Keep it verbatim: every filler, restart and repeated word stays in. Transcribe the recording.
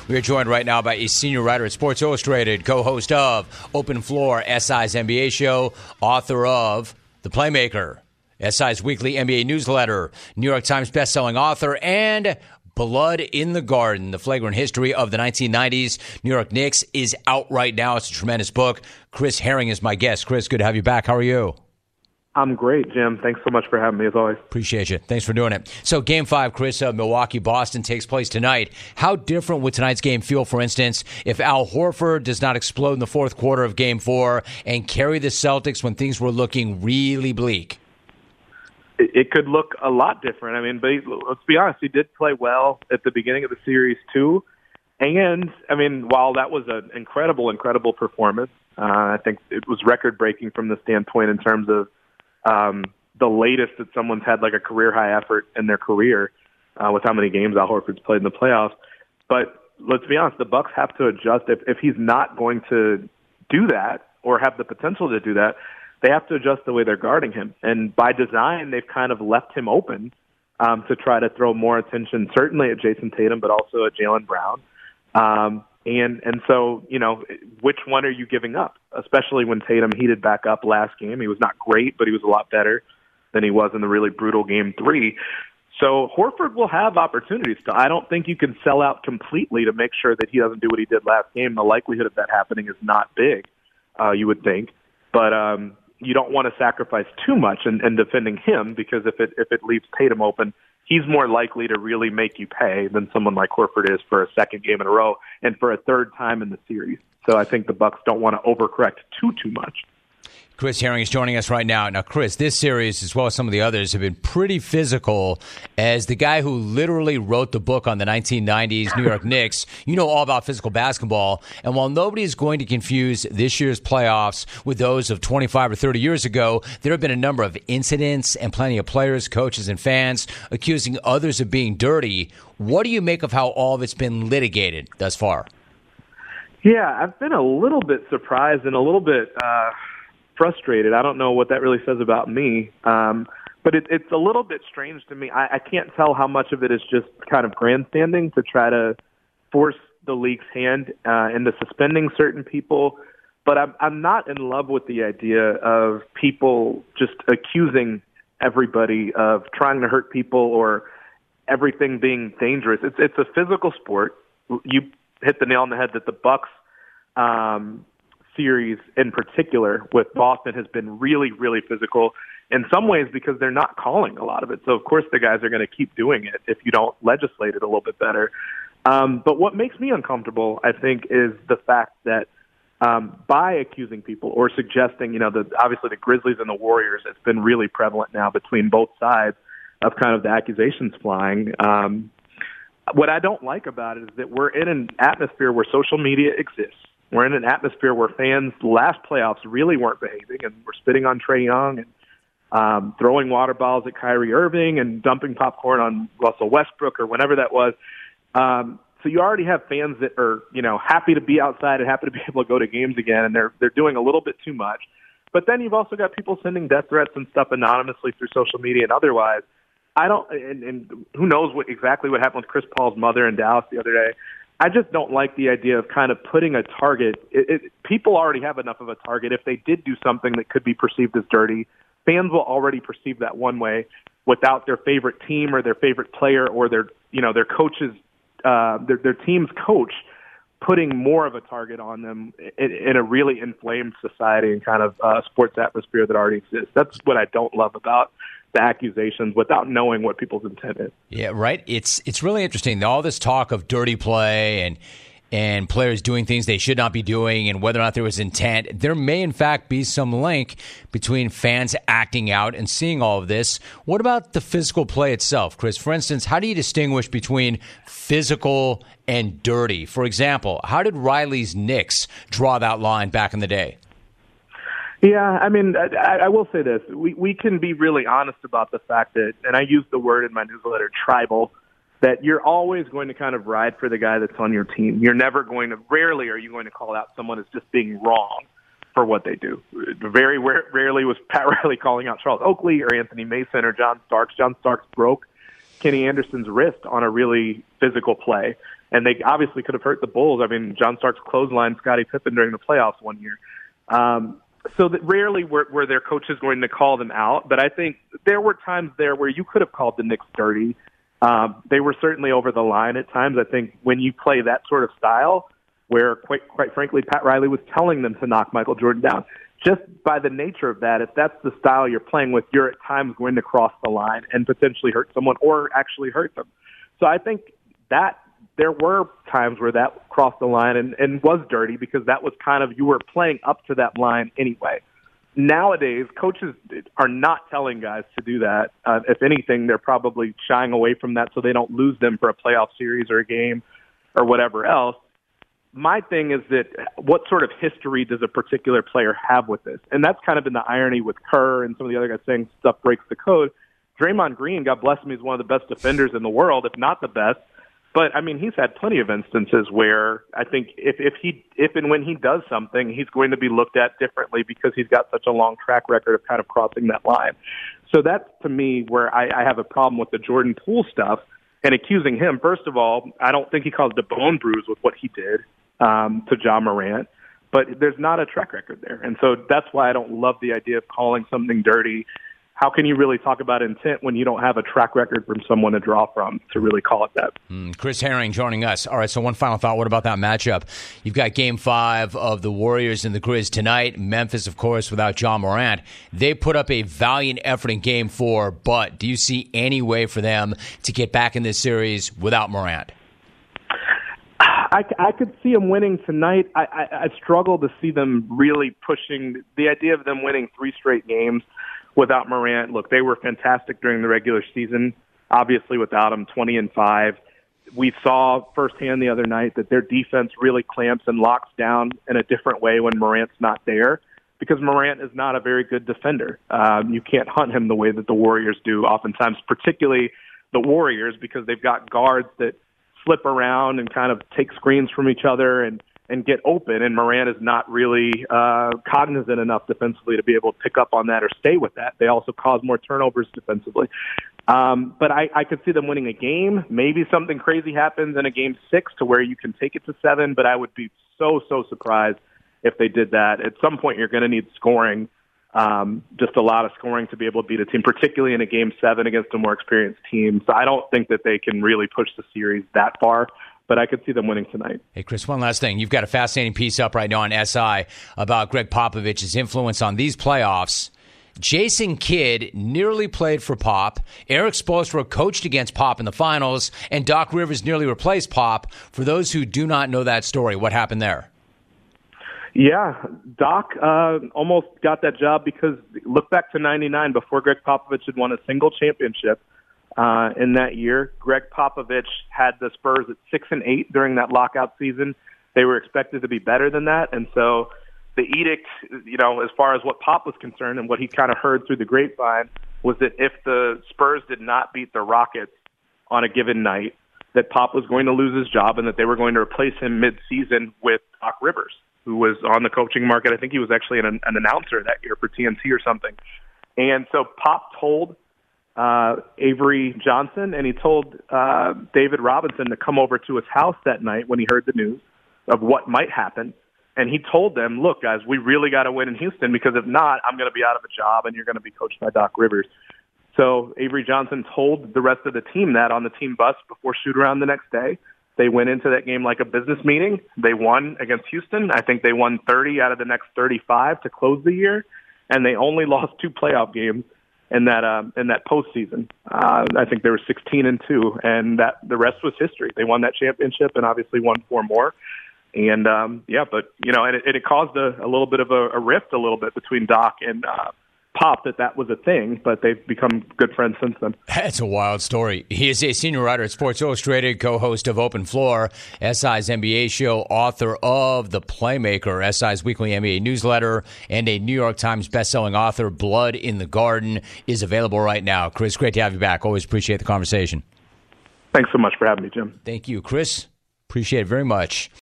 We are joined right now by a senior writer at Sports Illustrated, co-host of Open Floor, S I's N B A show, author of The Playmaker, S I's weekly N B A newsletter, New York Times bestselling author, and Blood in the Garden, the flagrant history of the nineteen nineties New York Knicks is out right now. It's a tremendous book. Chris Herring is my guest. Chris, good to have you back. How are you? I'm great, Jim. Thanks so much for having me, as always. Appreciate you. Thanks for doing it. So game five, Chris, of Milwaukee-Boston takes place tonight. How different would tonight's game feel, for instance, if Al Horford does not explode in the fourth quarter of game four and carry the Celtics when things were looking really bleak? It, it could look a lot different. I mean, but he, let's be honest, he did play well at the beginning of the series, too. And, I mean, while that was an incredible, incredible performance, uh, I think it was record-breaking from the standpoint in terms of Um, the latest that someone's had like a career high effort in their career uh, with how many games Al Horford's played in the playoffs. But let's be honest, the Bucks have to adjust. If, if he's not going to do that or have the potential to do that, they have to adjust the way they're guarding him. And by design, they've kind of left him open um, to try to throw more attention, certainly at Jason Tatum, but also at Jaylen Brown. Um, and and so, you know, which one are you giving up? Especially when Tatum heated back up last game. He was not great, but he was a lot better than he was in the really brutal game three. So Horford will have opportunities. So I don't think you can sell out completely to make sure that he doesn't do what he did last game. The likelihood of that happening is not big, uh, you would think. But um, you don't want to sacrifice too much in, in defending him, because if it if it leaves Tatum open, he's more likely to really make you pay than someone like Horford is for a second game in a row and for a third time in the series. So I think the Bucks don't want to overcorrect too, too much. Chris Herring is joining us right now. Now, Chris, this series, as well as some of the others, have been pretty physical. As the guy who literally wrote the book on the nineteen nineties New York Knicks, you know all about physical basketball. And while nobody is going to confuse this year's playoffs with those of twenty-five or thirty years ago, there have been a number of incidents and plenty of players, coaches, and fans accusing others of being dirty. What do you make of how all of it's been litigated thus far? Yeah, I've been a little bit surprised and a little bit uh, frustrated. I don't know what that really says about me, um, but it, it's a little bit strange to me. I, I can't tell how much of it is just kind of grandstanding to try to force the league's hand uh, into suspending certain people, but I'm, I'm not in love with the idea of people just accusing everybody of trying to hurt people or everything being dangerous. It's it's a physical sport. You hit the nail on the head that the Bucks um, series in particular with Boston has been really, really physical in some ways because they're not calling a lot of it. So, of course, the guys are going to keep doing it if you don't legislate it a little bit better. Um, but what makes me uncomfortable, I think, is the fact that um, by accusing people or suggesting, you know, the, obviously the Grizzlies and the Warriors, it's been really prevalent now between both sides of kind of the accusations flying. Um, what I don't like about it is that we're in an atmosphere where social media exists. We're in an atmosphere where fans last playoffs really weren't behaving and were spitting on Trae Young and um, throwing water bottles at Kyrie Irving and dumping popcorn on Russell Westbrook or whenever that was. Um, so you already have fans that are, you know, happy to be outside and happy to be able to go to games again, and they're they're doing a little bit too much. But then you've also got people sending death threats and stuff anonymously through social media and otherwise. I don't, and, and who knows what exactly what happened with Chris Paul's mother in Dallas the other day. I just don't like the idea of kind of putting a target. It, it, people already have enough of a target. If they did do something that could be perceived as dirty, fans will already perceive that one way without their favorite team or their favorite player or their, you know, their coaches, uh, their, their team's coach putting more of a target on them in, in a really inflamed society and kind of uh, sports atmosphere that already exists. That's what I don't love about the accusations without knowing what people's intent is. Yeah, right. It's it's really interesting. All this talk of dirty play and and players doing things they should not be doing and whether or not there was intent. There may, in fact, be some link between fans acting out and seeing all of this. What about the physical play itself, Chris? For instance, how do you distinguish between physical and dirty? For example, how did Riley's Knicks draw that line back in the day? Yeah, I mean, I, I will say this. We we can be really honest about the fact that, and I use the word in my newsletter, tribal, that you're always going to kind of ride for the guy that's on your team. You're never going to, rarely are you going to call out someone as just being wrong for what they do. Very rarely was Pat Riley calling out Charles Oakley or Anthony Mason or John Starks. John Starks broke Kenny Anderson's wrist on a really physical play. And they obviously could have hurt the Bulls. I mean, John Starks clotheslined Scottie Pippen during the playoffs one year. Um, so that rarely were, were their coaches going to call them out. But I think there were times there where you could have called the Knicks dirty. Um, they were certainly over the line at times. I think when you play that sort of style, where quite, quite frankly, Pat Riley was telling them to knock Michael Jordan down. Just by the nature of that, if that's the style you're playing with, you're at times going to cross the line and potentially hurt someone or actually hurt them. So I think that there were times where that crossed the line and, and was dirty because that was kind of, you were playing up to that line anyway. Nowadays, coaches are not telling guys to do that. Uh, if anything, they're probably shying away from that so they don't lose them for a playoff series or a game or whatever else. My thing is that what sort of history does a particular player have with this? And that's kind of been the irony with Kerr and some of the other guys saying stuff breaks the code. Draymond Green, God bless him, is one of the best defenders in the world, if not the best. But, I mean, he's had plenty of instances where I think if, if he, if and when he does something, he's going to be looked at differently because he's got such a long track record of kind of crossing that line. So that's, to me, where I, I have a problem with the Jordan Poole stuff and accusing him. First of all, I don't think he caused a bone bruise with what he did um, to Ja Morant, but there's not a track record there. And so that's why I don't love the idea of calling something dirty. How can you really talk about intent when you don't have a track record from someone to draw from to really call it that? Mm, Chris Herring joining us. All right, so one final thought. What about that matchup? You've got game five of the Warriors and the Grizz tonight. Memphis, of course, without Ja Morant. They put up a valiant effort in game four, but do you see any way for them to get back in this series without Morant? I, I could see them winning tonight. I, I, I struggle to see them really pushing the idea of them winning three straight games without Morant. Look, they were fantastic during the regular season. Obviously, without him, twenty and five. We saw firsthand the other night that their defense really clamps and locks down in a different way when Morant's not there, because Morant is not a very good defender. Um, you can't hunt him the way that the Warriors do oftentimes, particularly the Warriors, because they've got guards that slip around and kind of take screens from each other and, and get open, and Morant is not really uh, cognizant enough defensively to be able to pick up on that or stay with that. They also cause more turnovers defensively. Um, but I, I could see them winning a game. Maybe something crazy happens in a game six to where you can take it to seven, but I would be so, so surprised if they did that. At some point, you're going to need scoring, um, just a lot of scoring to be able to beat a team, particularly in a game seven against a more experienced team. So I don't think that they can really push the series that far, but I could see them winning tonight. Hey, Chris, one last thing. You've got a fascinating piece up right now on S I about Greg Popovich's influence on these playoffs. Jason Kidd nearly played for Pop. Eric Spoelstra coached against Pop in the finals, and Doc Rivers nearly replaced Pop. For those who do not know that story, what happened there? Yeah, Doc uh, almost got that job because look back to ninety-nine before Greg Popovich had won a single championship uh, in that year. Greg Popovich had the Spurs at six and eight during that lockout season. They were expected to be better than that, and so the edict, you know, as far as what Pop was concerned and what he kind of heard through the grapevine was that if the Spurs did not beat the Rockets on a given night, that Pop was going to lose his job and that they were going to replace him mid-season with Doc Rivers, who was on the coaching market. I think he was actually an, an announcer that year for T N T or something. And so Pop told uh, Avery Johnson and he told uh, David Robinson to come over to his house that night when he heard the news of what might happen. And he told them, look, guys, we really got to win in Houston because if not, I'm going to be out of a job and you're going to be coached by Doc Rivers. So Avery Johnson told the rest of the team that on the team bus before shoot-around the next day. They went into that game like a business meeting. They won against Houston. I think they won thirty out of the next thirty-five to close the year, and they only lost two playoff games in that um, in that postseason. Uh, I think they were sixteen and two, and that the rest was history. They won that championship and obviously won four more. And um, yeah, but you know, and it, it caused a, a little bit of a, a rift, a little bit between Doc and uh, Pop that that was a thing, but they've become good friends since then. That's a wild story. He is a senior writer at Sports Illustrated, co-host of Open Floor, S I's N B A show, author of The Playmaker, S I's weekly N B A newsletter, and a New York Times bestselling author. Blood in the Garden is available right now. Chris, great to have you back. Always appreciate the conversation. Thanks so much for having me, Jim. Thank you, Chris. Appreciate it very much.